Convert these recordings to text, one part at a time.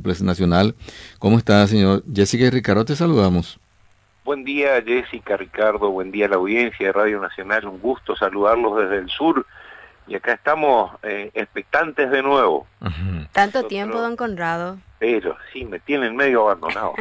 Plaza Nacional. ¿Cómo está, señor? Jessica y Ricardo, te saludamos. Buen día, Jessica, Ricardo, buen día a la audiencia de Radio Nacional, un gusto saludarlos desde el sur y acá estamos expectantes de nuevo. Ujú. Tanto tiempo, Nosotros, don Conrado. pero sí, me tienen medio abandonado.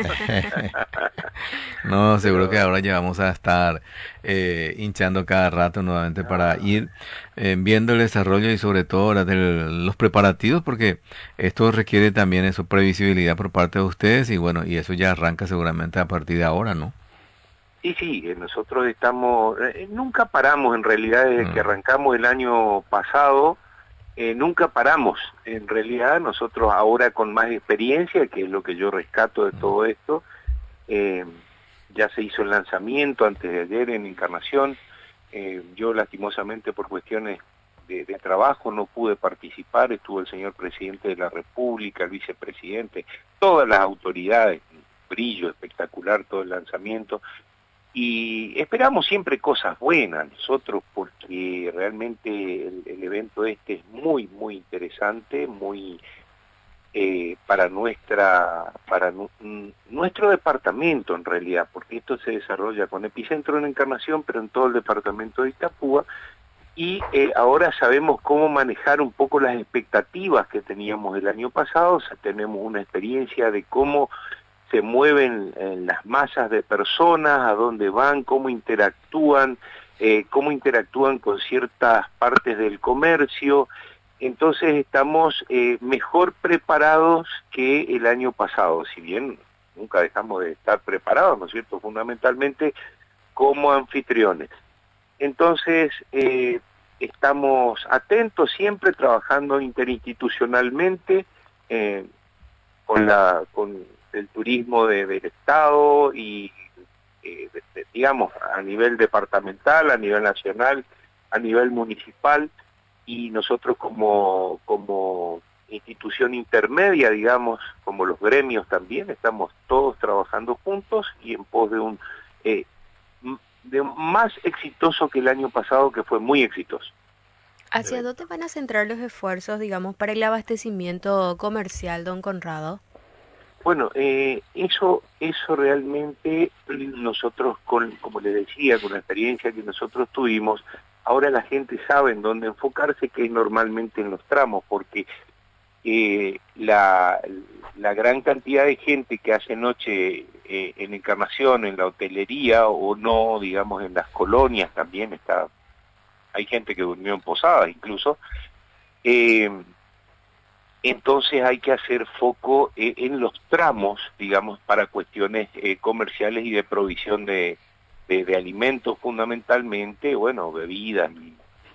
No, seguro que Pero ahora ya vamos a estar hinchando cada rato nuevamente para ir viendo el desarrollo y sobre todo ahora de los preparativos, porque esto requiere también eso, previsibilidad por parte de ustedes y bueno, y eso ya arranca seguramente a partir de ahora, ¿no? sí, nosotros estamos, nunca paramos en realidad desde que Mm, arrancamos el año pasado. Nunca paramos, en realidad nosotros ahora con más experiencia, que es lo que yo rescato de todo esto, eh, ya se hizo el lanzamiento antes de ayer en Encarnación. Yo lastimosamente por cuestiones de trabajo no pude participar, estuvo el señor presidente de la República, el vicepresidente, todas las autoridades, un brillo espectacular todo el lanzamiento, y esperamos siempre cosas buenas nosotros porque realmente el evento este es muy interesante, muy para nuestro departamento en realidad, porque esto se desarrolla con epicentro en Encarnación, pero en todo el departamento de Itapúa, y ahora sabemos cómo manejar un poco las expectativas que teníamos el año pasado. O sea, tenemos una experiencia de cómo se mueven las masas de personas, a dónde van, cómo interactúan con ciertas partes del comercio. Entonces estamos mejor preparados que el año pasado, si bien nunca dejamos de estar preparados, ¿no es cierto?, fundamentalmente como anfitriones. Entonces, estamos atentos, siempre trabajando interinstitucionalmente, eh, con el turismo del Estado y, digamos, a nivel departamental, a nivel nacional, a nivel municipal, y nosotros como institución intermedia, digamos, como los gremios también, estamos todos trabajando juntos y en pos de eh, de un más exitoso que el año pasado, que fue muy exitoso el ¿Hacia evento. dónde van a centrar los esfuerzos, digamos, para el abastecimiento comercial, don Conrado? Bueno, eso realmente nosotros, como les decía, con la experiencia que nosotros tuvimos, ahora la gente sabe en dónde enfocarse, que es normalmente en los tramos, porque eh, la, la gran cantidad de gente que hace noche en Encarnación, en la hotelería o no, digamos, en las colonias también hay gente que durmió en posadas incluso. eh, entonces hay que hacer foco en los tramos, digamos, para cuestiones comerciales y de provisión de alimentos fundamentalmente, bueno, bebidas y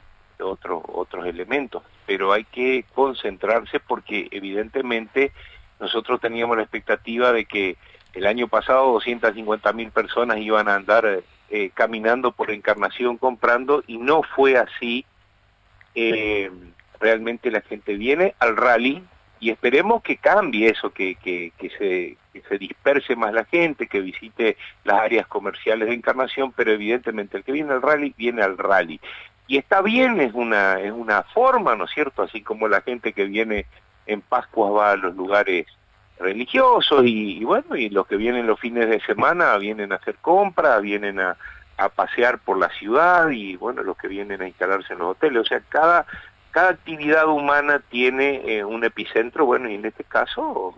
otros elementos, pero hay que concentrarse porque evidentemente nosotros teníamos la expectativa de que el año pasado 250.000 personas iban a andar caminando por Encarnación comprando, y no fue así. eh, Realmente la gente viene al rally y esperemos que cambie eso, que se disperse más la gente, que visite las áreas comerciales de Encarnación, pero evidentemente el que viene al rally, viene al rally. Y está bien, es una forma, ¿no es cierto? Así como la gente que viene en Pascuas va a los lugares religiosos y bueno, y los que vienen los fines de semana vienen a hacer compras, vienen a pasear por la ciudad, y bueno, los que vienen a instalarse en los hoteles. O sea, cada actividad humana tiene un epicentro, bueno, y en este caso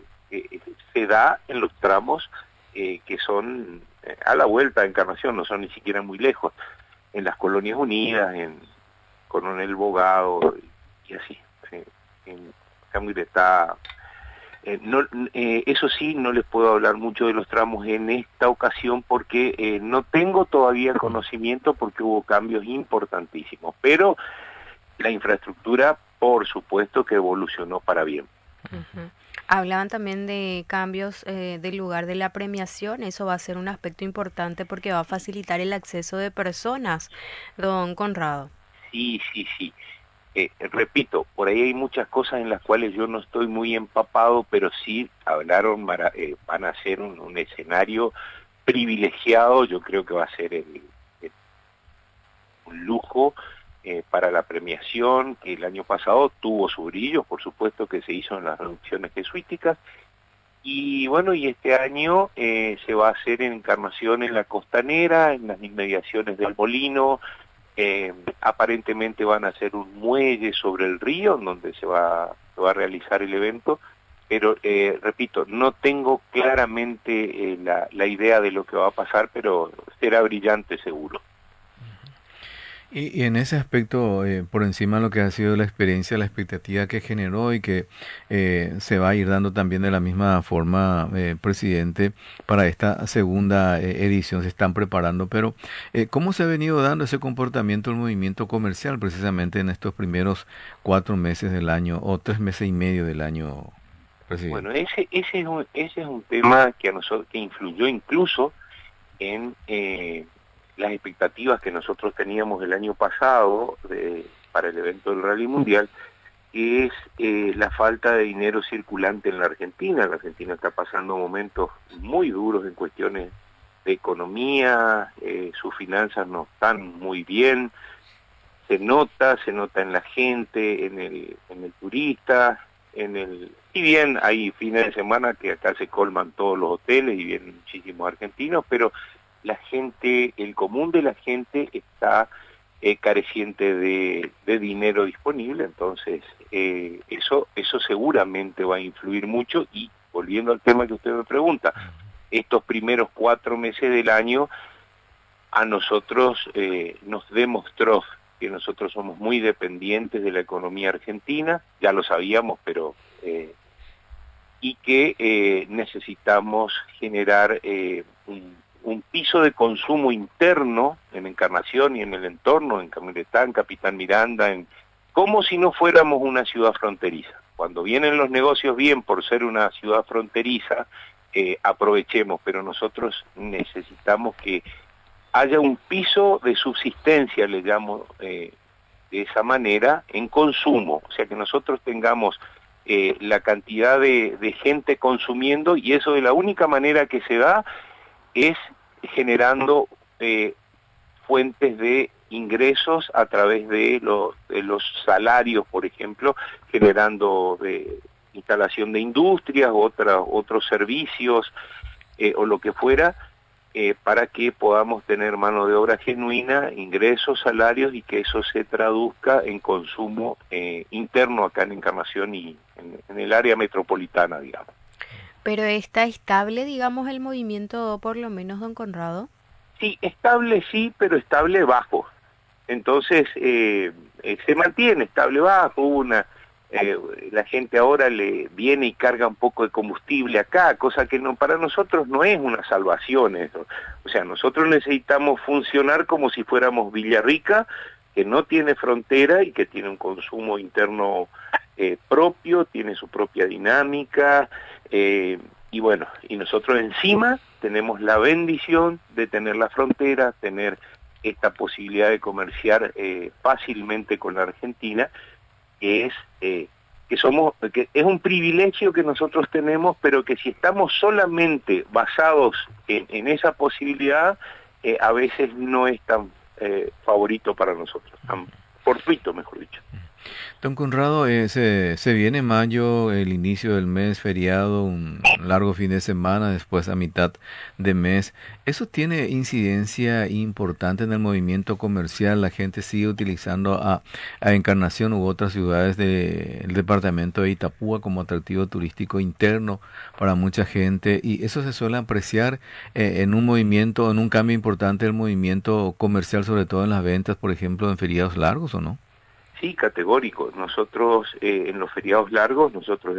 se da en los tramos que son a la vuelta de Encarnación, no son ni siquiera muy lejos, en las Colonias Unidas, en Coronel Bogado y así. En Camuiretá. No, eso sí, no les puedo hablar mucho de los tramos en esta ocasión porque no tengo todavía conocimiento, porque hubo cambios importantísimos, pero la infraestructura, por supuesto, que evolucionó para bien. Ujú. Hablaban también de cambios del lugar de la premiación. Eso va a ser un aspecto importante porque va a facilitar el acceso de personas, don Conrado. Sí. Repito, por ahí hay muchas cosas en las cuales yo no estoy muy empapado, pero sí hablaron, van a ser un escenario privilegiado. Yo creo que va a ser un lujo para la premiación, que el año pasado tuvo su brillo, por supuesto que se hizo en las reducciones jesuíticas, y bueno, y este año se va a hacer en Encarnación en la Costanera, en las inmediaciones del Molino. Aparentemente van a hacer un muelle sobre el río, en donde se va a realizar el evento, pero repito, no tengo claramente la idea de lo que va a pasar, pero será brillante seguro. Y en ese aspecto, por encima de lo que ha sido la experiencia, la expectativa que generó y que se va a ir dando también de la misma forma, presidente, para esta segunda edición, se están preparando, pero ¿cómo se ha venido dando ese comportamiento del movimiento comercial precisamente en estos primeros 4 meses del año o 3 meses y medio del año, presidente? Bueno, ese es un tema que a nosotros, que influyó incluso en las expectativas que nosotros teníamos el año pasado para el evento del Rally Mundial, que es la falta de dinero circulante en la Argentina. La Argentina está pasando momentos muy duros en cuestiones de economía, sus finanzas no están muy bien, se nota en la gente, en el turista, si bien hay fines de semana que acá se colman todos los hoteles y vienen muchísimos argentinos, pero la gente, el común de la gente está careciente de dinero disponible, entonces eso seguramente va a influir mucho. Y volviendo al tema que usted me pregunta, estos primeros 4 meses del año a nosotros nos demostró que nosotros somos muy dependientes de la economía argentina, ya lo sabíamos, pero y que necesitamos generar un piso de consumo interno en Encarnación y en el entorno, en Camuretán, Capitán Miranda, como si no fuéramos una ciudad fronteriza. Cuando vienen los negocios bien por ser una ciudad fronteriza, aprovechemos, pero nosotros necesitamos que haya un piso de subsistencia, le llamo de esa manera, en consumo, o sea que nosotros tengamos la cantidad de gente consumiendo, y eso de la única manera que se da es generando fuentes de ingresos a través de los salarios, por ejemplo, generando instalación de industrias, otros servicios o lo que fuera, para que podamos tener mano de obra genuina, ingresos, salarios, y que eso se traduzca en consumo interno acá en Encarnación y en el área metropolitana, digamos. Pero está estable, digamos, el movimiento, por lo menos, don Conrado. Sí, estable sí, pero estable bajo. Entonces, se mantiene estable bajo, la gente ahora le viene y carga un poco de combustible acá, cosa que no, para nosotros no es una salvación eso. O sea, nosotros necesitamos funcionar como si fuéramos Villarrica, que no tiene frontera y que tiene un consumo interno propio, tiene su propia dinámica, y bueno, y nosotros encima tenemos la bendición de tener la frontera, tener esta posibilidad de comerciar fácilmente con la Argentina, que es que es un privilegio que nosotros tenemos, pero que si estamos solamente basados en esa posibilidad, a veces no es tan favorito para nosotros, tan fortuito, mejor dicho. Don Conrado, se viene mayo, el inicio del mes, feriado, un largo fin de semana, después a mitad de mes. ¿Eso tiene incidencia importante en el movimiento comercial? ¿La gente sigue utilizando a Encarnación u otras ciudades del departamento de Itapúa como atractivo turístico interno para mucha gente? Y eso se suele apreciar en un movimiento, en un cambio importante del movimiento comercial, sobre todo en las ventas, por ejemplo, en feriados largos, ¿o no? Sí, categórico. Nosotros en los feriados largos, nosotros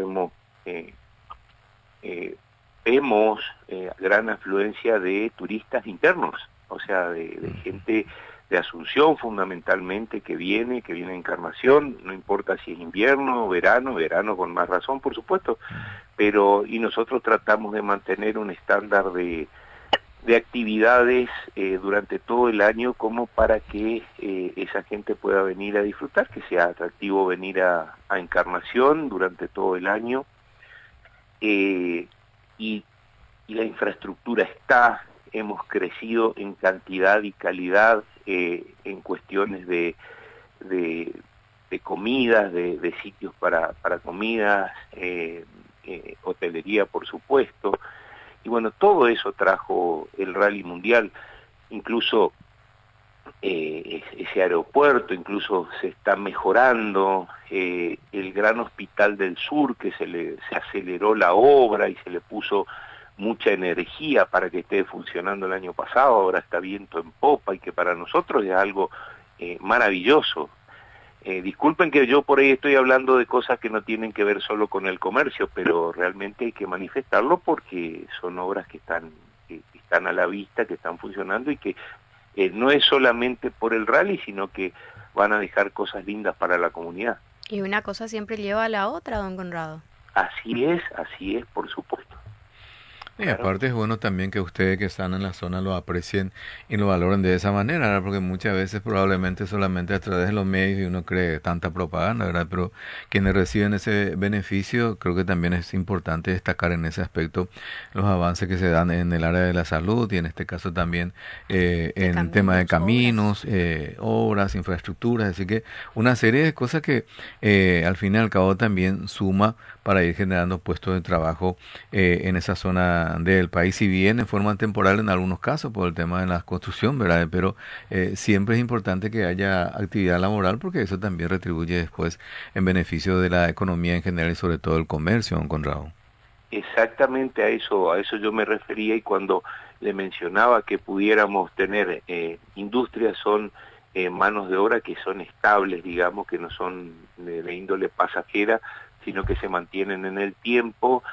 vemos gran afluencia de turistas internos, o sea, de gente de Asunción fundamentalmente que viene a Encarnación, no importa si es invierno o verano, verano con más razón, por supuesto, pero y nosotros tratamos de mantener un estándar de actividades durante todo el año como para que esa gente pueda venir a disfrutar, que sea atractivo venir a Encarnación durante todo el año, y la infraestructura está, hemos crecido en cantidad y calidad en cuestiones de de comidas, de sitios para comidas, hotelería por supuesto, y bueno, todo eso trajo el Rally Mundial, incluso ese aeropuerto, incluso se está mejorando, el Gran Hospital del Sur, que se aceleró la obra y se le puso mucha energía para que esté funcionando el año pasado, ahora está viento en popa y que para nosotros es algo maravilloso. Disculpen que yo por ahí estoy hablando de cosas que no tienen que ver solo con el comercio, pero realmente hay que manifestarlo porque son obras que están a la vista, que están funcionando y que no es solamente por el rally, sino que van a dejar cosas lindas para la comunidad. Y una cosa siempre lleva a la otra, don Conrado. Así es, por supuesto. Y aparte es bueno también que ustedes que están en la zona lo aprecien y lo valoren de esa manera, ¿verdad? Porque muchas veces probablemente solamente a través de los medios y uno cree tanta propaganda, ¿verdad? Pero quienes reciben ese beneficio, creo que también es importante destacar en ese aspecto los avances que se dan en el área de la salud y en este caso también en tema de caminos, obras, infraestructuras, así que una serie de cosas que al fin y al cabo también suma para ir generando puestos de trabajo en esa zona del país, si bien en forma temporal en algunos casos por el tema de la construcción, ¿verdad? Pero siempre es importante que haya actividad laboral porque eso también retribuye después en beneficio de la economía en general y sobre todo el comercio, don Conrado. Exactamente a eso yo me refería, y cuando le mencionaba que pudiéramos tener industrias, son manos de obra que son estables, digamos, que no son de índole pasajera, sino que se mantienen en el tiempo,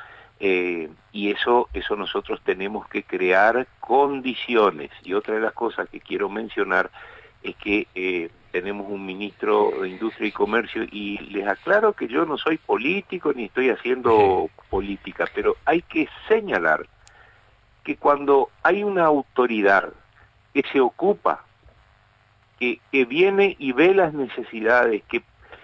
y eso nosotros tenemos que crear condiciones. Y otra de las cosas que quiero mencionar es que tenemos un ministro de Industria y Comercio, y les aclaro que yo no soy político ni estoy haciendo política, pero hay que señalar que cuando hay una autoridad que se ocupa, que viene y ve las necesidades, que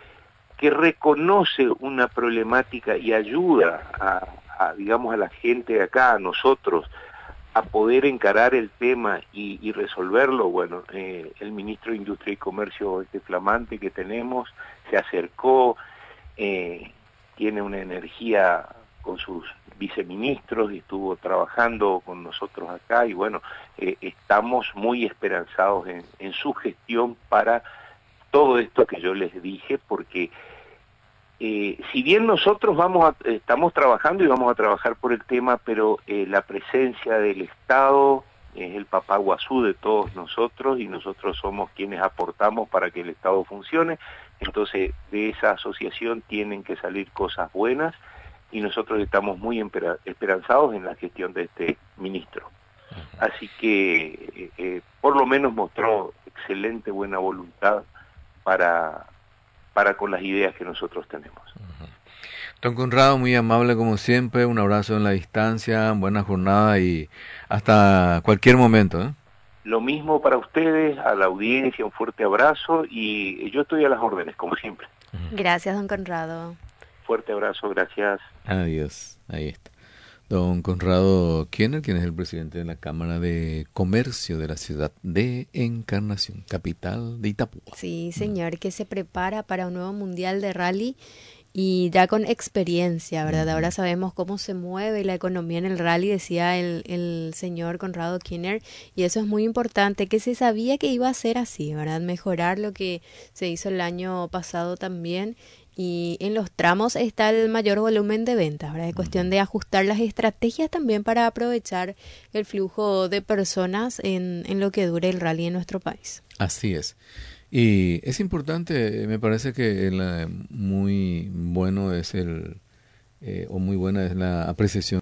reconoce una problemática y ayuda digamos, a la gente de acá, a nosotros, a poder encarar el tema y resolverlo, bueno, el ministro de Industria y Comercio, este flamante que tenemos, se acercó, tiene una energía con sus viceministros y estuvo trabajando con nosotros acá, y bueno, estamos muy esperanzados en su gestión para todo esto que yo les dije, porque si bien nosotros estamos trabajando y vamos a trabajar por el tema, pero la presencia del Estado es el papá guazú de todos nosotros, y nosotros somos quienes aportamos para que el Estado funcione. Entonces, de esa asociación tienen que salir cosas buenas, y nosotros estamos muy esperanzados en la gestión de este ministro. Así que por lo menos mostró excelente buena voluntad para con las ideas que nosotros tenemos. Don Conrado, muy amable como siempre, un abrazo en la distancia, buena jornada y hasta cualquier momento, ¿eh? Lo mismo para ustedes, a la audiencia, un fuerte abrazo, y yo estoy a las órdenes, como siempre. Gracias, don Conrado. Fuerte abrazo, gracias. Adiós, ahí está. Don Conrado Kiener, quien es el presidente de la Cámara de Comercio de la ciudad de Encarnación, capital de Itapúa. Sí, señor, que se prepara para un nuevo mundial de rally y ya con experiencia, ¿verdad? Ahora sabemos cómo se mueve la economía en el rally, decía el señor Conrado Kiener, y eso es muy importante, que se sabía que iba a ser así, ¿verdad? Mejorar lo que se hizo el año pasado también. Y en los tramos está el mayor volumen de ventas, ¿verdad? Es cuestión de ajustar las estrategias también para aprovechar el flujo de personas en lo que dure el rally en nuestro país. Así es. Y es importante, me parece que muy bueno es o muy buena es la apreciación